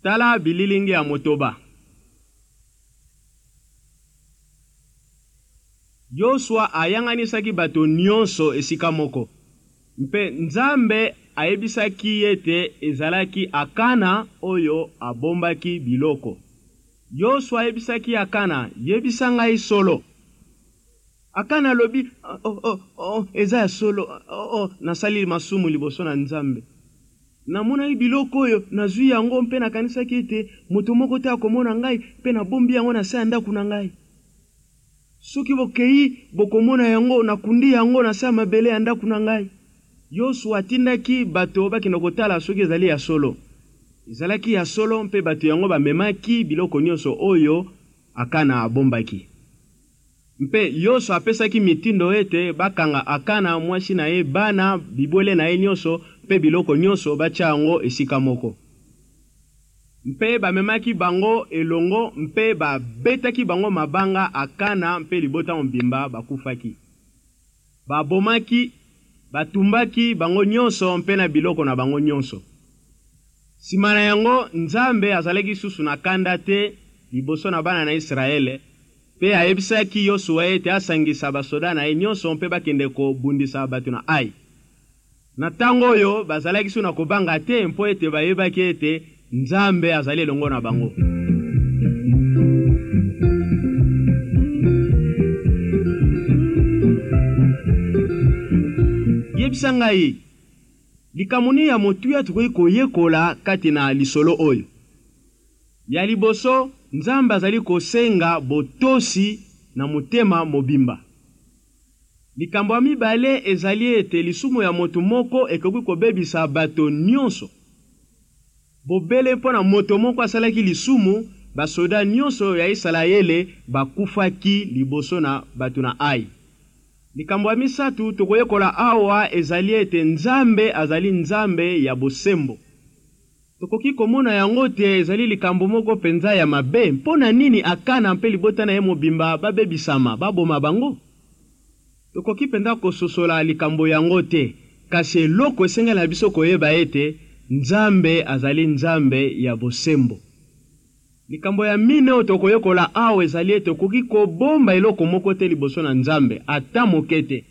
Tala bililingi ya motoba. Yosua ayanganisaki bato nyonso esika moko. Mpe Nzambe ayebisaki ete ezalaki Akana oyo abombaki biloko. Yosua ayebisaki Akana, yebisa ngai solo. Akana lobi, eza ya solo, nasali masumu liboso na Nzambe. Namona biloko oyo nazwi yango mpe nakanisaki ete moto moko te akomona ngai mpe nabombi yango na se ya ndako na ngai. Soki bokei bokomona yango nakundi yango na se ya mabele ya ndako na ngai. Yosua atindaki bato bakende kotala soki ezali ya solo. Ezalaki ya solo mpe bato yango bamemaki biloko nyonso oyo Akana abombaki. Mpe Yosua apesaki mitindo ete bakanga Akana mwasi na ye bana bibwele na ye nyonso mpe biloko nyonso batia yango esika moko. Mpe bamemaki bango elongo mpe babetaki bango mabanga Akana mpe libota mobimba bakufaki. Babomaki, batumbaki bango nyonso mpe na biloko na bango nyonso. Sima na yango Nzambe azalaki susu na kanda te liboso na bana na Israele. Pe ayebisaki Yosua ete asangisa basoda na ye nyonso mpe bakende kobundisa bato na Ai. Na tango oyo bazalaki su na kobanga te mpo ete bayebaki ete Nzambe azali elongo na bango. Yebisa ngai, likamuni ya motuya tukoki koyekola kati na lisolo oyo. Ya liboso, Nzambe azali kosenga botosi na motema mobimba. Likambo ya mibale ezali ete lisumu ya moto moko ekoki kobebisa bato nyonso. Bobele mpo na moto moko asalaki lisumu, basoda nyonso ya Isalaele bakufaki liboso na bato na Ai. Likambo ya misatu tokoyekola awa ezali ete Nzambe azali Nzambe ya bosembo. Tokoki komona yango te ezali likambo moko penza ya mabe. Mpona nini Akana mpe libota na ye mobimba babebisama baboma bango? Tokoki penza kososola likambo yango te, kasi eloko esengela biso koyeba ete Nzambe azali Nzambe ya bosembo. Likambo ya mine tokoyekola awa ezali ete tokoki kobomba eloko moko te liboso na Nzambe ata moke te.